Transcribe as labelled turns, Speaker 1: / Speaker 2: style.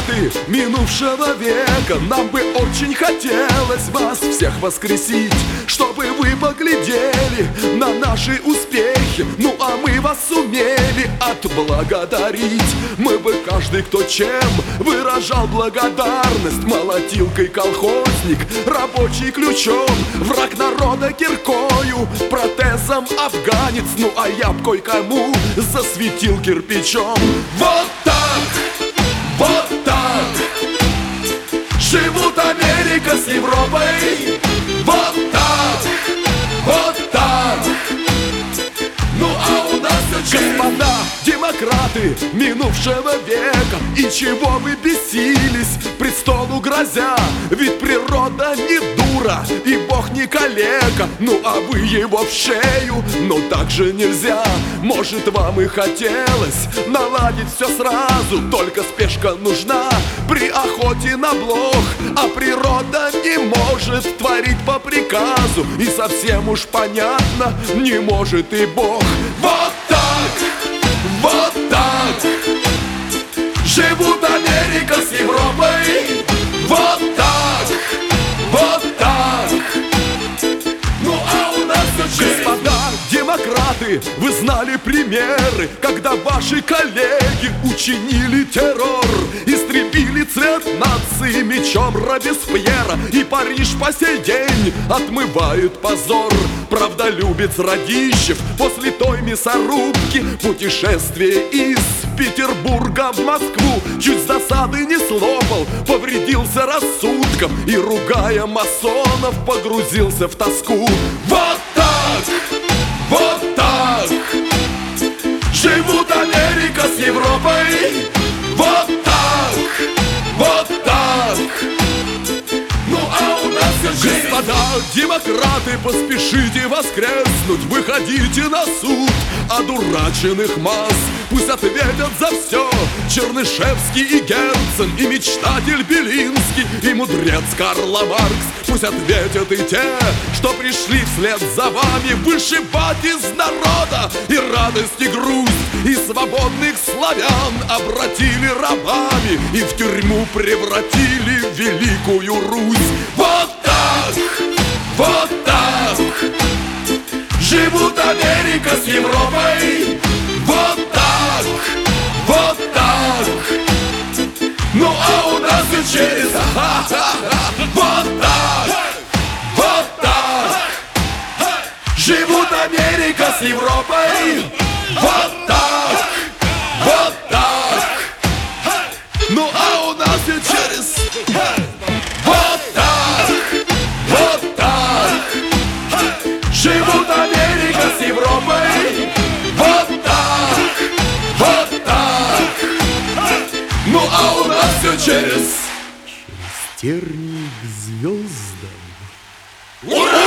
Speaker 1: демократы минувшего века, нам бы очень хотелось вас всех воскресить, чтобы вы поглядели на наши успехи, ну а мы вас сумели отблагодарить. Мы бы каждый, кто чем выражал благодарность: молотилкой колхозник, рабочий ключом, враг народа киркою, протезом афганец, ну а я б кое-кому засветил кирпичом. Вот так, вот так живут Америка с Европой. Вот так, вот так. Ну а у нас все, господа демократы минувшего века, и чего вы бесились, престолу грозя? Ведь природа не дура, и Бог не калека. Ну а вы его в шею, но так же нельзя. Может, вам и хотелось наладить все сразу, только спешка нужна при охоте на блох, а природа не может творить по приказу, и совсем уж понятно, не может и Бог. Вот так, вот так живут Америка с Европой. Вот так, вот так. Ну а у нас все, господа демократы, вы знали примеры, когда ваши коллеги учинили террор, истребили цвет нации мечом Робеспьера, и Париж по сей день отмывает позор. Правдолюбец Радищев после той мясорубки путешествие из Петербурга в Москву чуть с досады не слопал, повредился рассудком и, ругая масонов, погрузился в тоску. Вот так, вот так живут Америка с Европой. Вот так, вот так. Ну а у нас все, господа демократы, поспешите воскреснуть, выходите на суд одураченных масс. Пусть ответят за все Чернышевский и Герцен, и мечтатель Белинский, и мудрец Карл Маркс. Пусть ответят и те, что пришли вслед за вами вышибать из народа и радость, и грусть, и свободных славян обратили рабами и в тюрьму превратили великую Русь. Вот так, вот так живут Америка с Европой. Вот так, вот так. Ну а у нас все через вот так, вот так живут Америка с Европой. Вот так, вот так. Ну а у нас все через вот так, вот так живут Америка с Европой. Вот так, вот так. Ну а у нас все через тернии к звездам. Ура!